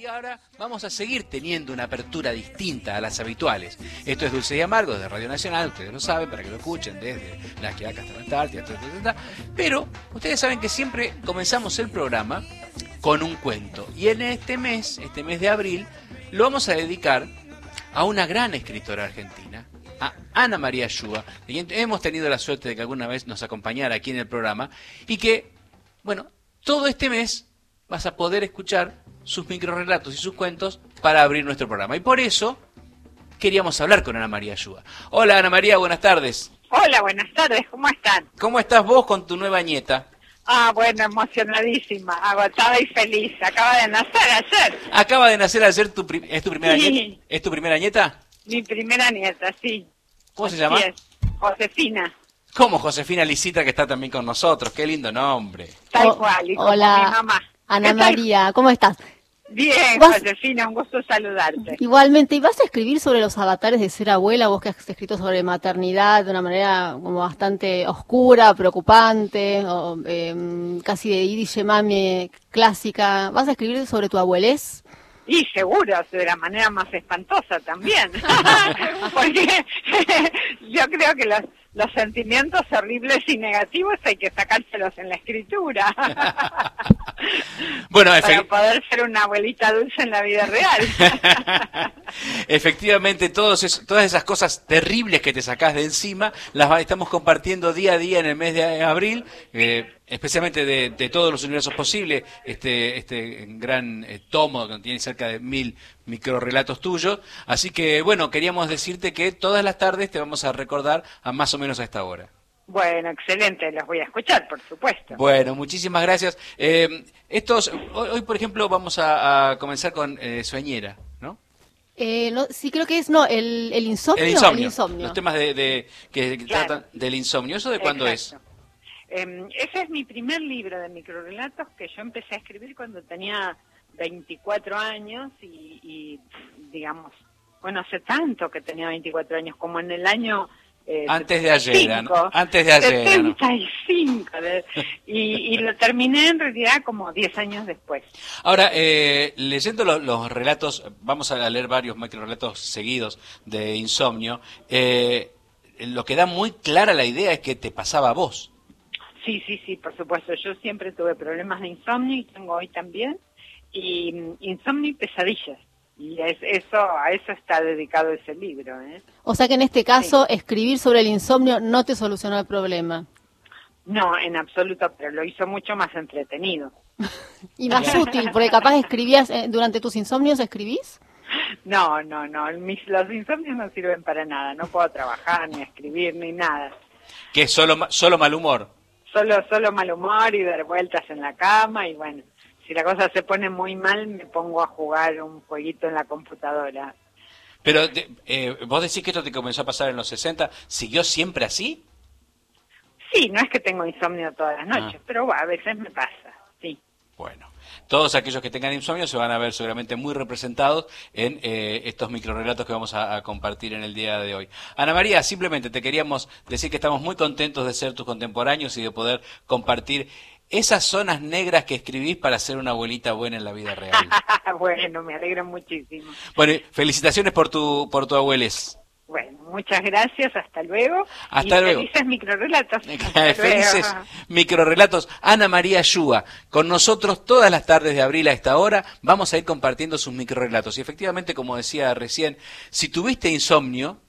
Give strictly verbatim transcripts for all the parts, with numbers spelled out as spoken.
ahora vamos a seguir teniendo una apertura distinta a las habituales. Esto es Dulce y Amargo de Radio Nacional, ustedes lo saben, para que lo escuchen desde las que acá hasta la Antártida, pero ustedes saben que siempre comenzamos el programa con un cuento. Y en este mes, este mes de abril, lo vamos a dedicar a una gran escritora argentina, a Ana María Yuba, de quien hemos tenido la suerte de que alguna vez nos acompañara aquí en el programa, y que, bueno, todo este mes vas a poder escuchar sus microrelatos y sus cuentos para abrir nuestro programa. Y por eso queríamos hablar con Ana María Yuba. Hola Ana María, buenas tardes. Hola, buenas tardes, ¿cómo están? ¿Cómo estás vos con tu nueva nieta? Ah, bueno, emocionadísima, agotada y feliz. Acaba de nacer ayer. Acaba de nacer ayer, tu pri- ¿es tu primera Sí. nieta? ¿Es tu primera nieta? Mi primera nieta, sí. ¿Cómo se Así llama? es, Josefina, Como Josefina Licita, que está también con nosotros. Qué lindo nombre. tal Oh, cual, y como hola, mi mamá. Ana ¿Qué tal? María, ¿cómo estás? Bien, ¿Vas- Josefina, un gusto saludarte. Igualmente, ¿y vas a escribir sobre los avatares de ser abuela? Vos que has escrito sobre maternidad de una manera como bastante oscura, preocupante, o, eh, casi de Iris Mami clásica. ¿Vas a escribir sobre tu abuelez? Y seguro, de la manera más espantosa también. Porque yo creo que los, los sentimientos horribles y negativos hay que sacárselos en la escritura. Bueno, Para efe- poder ser una abuelita dulce en la vida real. efectivamente, todos es- todas esas cosas terribles que te sacás de encima, las va- estamos compartiendo día a día en el mes de abril, eh, especialmente de, de todos los universos posibles, este, este gran eh, tomo que tiene cerca de mil microrelatos tuyos. Así que, bueno, queríamos decirte que todas las tardes te vamos a recordar a más o menos a esta hora. Bueno, excelente, los voy a escuchar, por supuesto. Bueno, muchísimas gracias. Eh, estos, hoy, hoy, por ejemplo, vamos a, a comenzar con eh, Sueñera, ¿no? Eh, no, sí, creo que es, no, el, el insomnio. El insomnio, El insomnio. los temas de, de que Claro. tratan del insomnio. ¿Eso de cuándo Exacto. Eh, ese es mi primer libro de microrelatos que yo empecé a escribir cuando tenía veinticuatro años y, y digamos, bueno, hace tanto que tenía veinticuatro años, como en el año... Eh, es? Antes de ayer, ¿no? setenta y cinco, Antes de ayer, ¿no? setenta y cinco, de- y, y lo terminé en realidad como diez años después. Ahora, eh, leyendo lo- los relatos, vamos a leer varios microrelatos seguidos de insomnio, eh, lo que da muy clara la idea es que te pasaba a vos. Sí, sí, sí, por supuesto. Yo siempre tuve problemas de insomnio y tengo hoy también. Y mm, insomnio y pesadillas. Y es, eso a eso está dedicado ese libro, ¿eh? O sea que en este caso, escribir sobre el insomnio no te solucionó el problema. No, en absoluto, pero lo hizo mucho más entretenido. Y más útil, porque capaz escribías, eh, durante tus insomnios, ¿escribís? No, no, no. Mis, los insomnios no sirven para nada. No puedo trabajar, ni escribir, ni nada. Que es solo, ma- solo mal humor. Solo, solo mal humor y dar vueltas en la cama y bueno. Si la cosa se pone muy mal, me pongo a jugar un jueguito en la computadora. Pero de- eh, vos decís que esto te comenzó a pasar en los sesenta, ¿siguió siempre así? Sí, no es que tengo insomnio todas las noches, Ah. pero bueno, a veces me pasa, sí. Bueno, todos aquellos que tengan insomnio se van a ver seguramente muy representados en eh, estos microrelatos que vamos a, a compartir en el día de hoy. Ana María, simplemente te queríamos decir que estamos muy contentos de ser tus contemporáneos y de poder compartir esas zonas negras que escribís para ser una abuelita buena en la vida real. Bueno, me alegro muchísimo. Bueno, y felicitaciones por tu por tu abuelez. Bueno, muchas gracias, hasta luego. Hasta y luego. Felices microrelatos. Hasta Felices luego. microrelatos. Ana María Yuba, con nosotros todas las tardes de abril a esta hora, vamos a ir compartiendo sus microrelatos. Y efectivamente, como decía recién, si tuviste insomnio,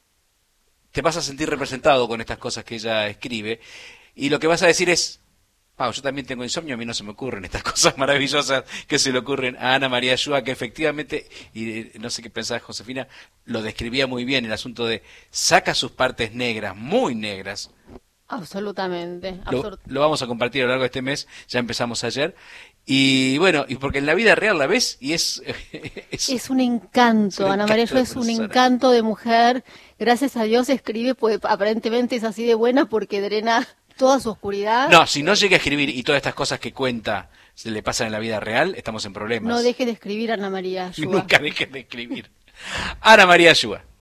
te vas a sentir representado con estas cosas que ella escribe, y lo que vas a decir es: Pau, yo también tengo insomnio, a mí no se me ocurren estas cosas maravillosas que se le ocurren a Ana María Yuba, que efectivamente, y eh, no sé qué pensaba Josefina, lo describía muy bien, el asunto de saca sus partes negras, muy negras. Absolutamente. Lo, absolut- lo vamos a compartir a lo largo de este mes, ya empezamos ayer. Y bueno, y porque en la vida real la ves y es... es, Es un encanto, es un Ana María encanto Yuba de es un persona. encanto de mujer. Gracias a Dios escribe, pues aparentemente es así de buena porque drena toda su oscuridad. No, si no llega a escribir y todas estas cosas que cuenta se le pasan en la vida real, estamos en problemas. No deje de escribir, Ana María Yuba. Nunca dejes de escribir. Ana María Yuba.